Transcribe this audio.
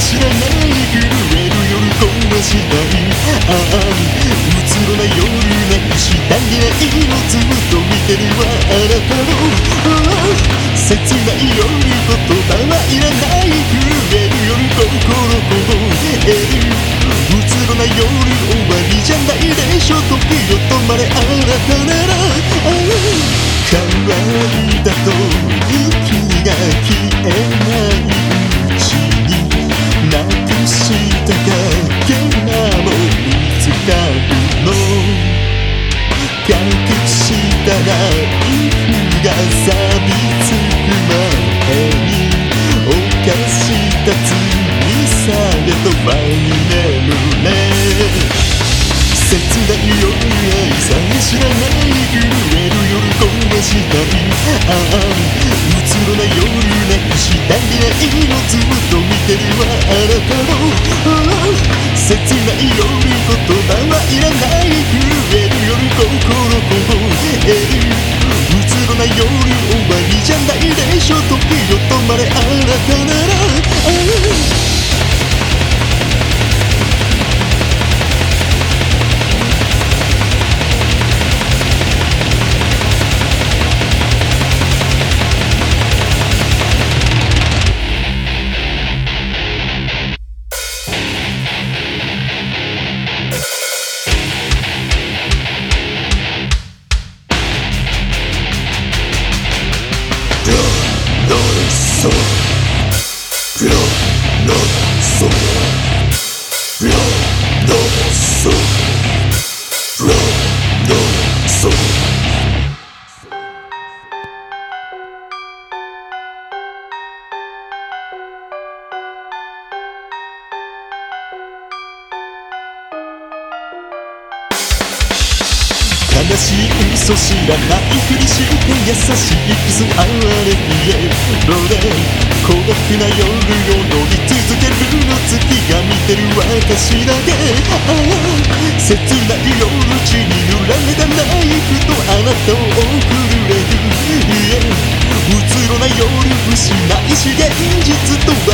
知らない震える夜壊したい。ああうつろな夜なくしたいないのずっと見てるわあなたの切ない夜言葉はいらない。震える夜心凍えるうつろな夜終わりじゃないでしょ。時よ止まれあなたなら乾いたと息が消えないうちになくしたかけらも見つかるの。隠したナイフが錆びつく前に犯した罪さえと前に眠れ。切ない夜愛さえ知らない震える夜壊したい。ああうつろな夜なくしたいないのずっと見てるわあなたの切ない夜言葉はいらない。震える夜心凍えるうつろな夜終わりじゃないでしょ。時よ止まれあなたなら悲しい嘘知らないふりして優しいキス哀れみえろで孤独な夜を乗り続けるの月が見てる私だけ。ああ切ない夜地に揺られたナイフとあなたを送れる。うつろな夜失いし現実と